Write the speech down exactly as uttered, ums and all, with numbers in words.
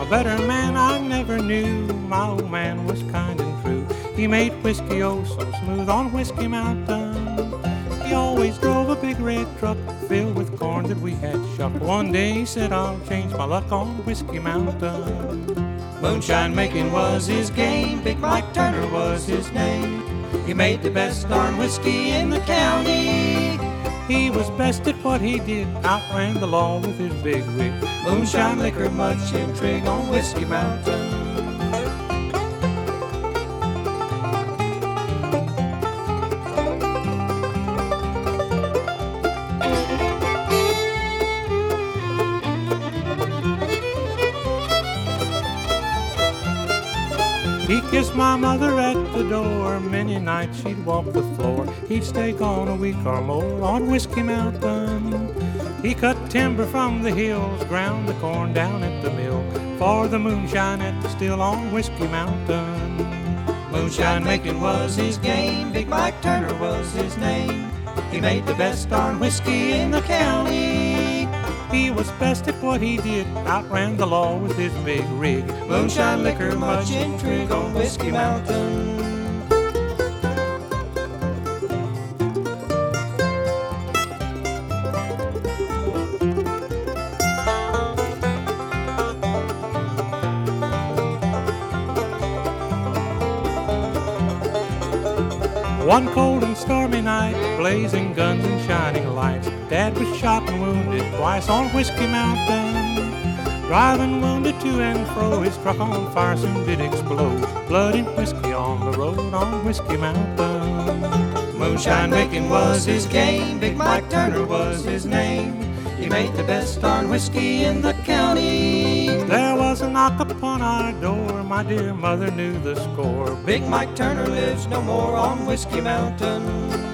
better man I never knew. My old man was kind and true. He made whiskey oh so smooth on Whiskey Mountain. He always drove a big red truck filled with corn that we had shucked. One day he said, I'll change my luck on Whiskey Mountain. Moonshine making was his game, Big Mike Turner was his name. He made the best darn whiskey in the county. He was best at what he did, outran the law with his big rig. Moonshine liquor, much intrigue on Whiskey Mountain. He kissed my mother at the door. Many nights she'd walk the floor. He'd stay gone a week or more on Whiskey Mountain. He cut timber from the hills, ground the corn down at the mill, for the moonshine at the still on Whiskey Mountain. Moonshine making was his game, Big Mike Turner was his name. He made the best darn whiskey in the county. He was best at what he did, outran the law with his big rig. Moonshine liquor, much intrigue on Whiskey Mountain. One cold and stormy night, blazing guns and shining lights, Dad was shot and wounded twice on Whiskey Mountain. Driving wounded to and fro, his truck on fire soon did explode. Blood and whiskey on the road on Whiskey Mountain. Moonshine making was his game, Big Mike Turner was his name. He made the best darn whiskey in the county. There was a knock upon our door, my dear mother knew the score. Big Mike Turner lives no more on Whiskey Mountain.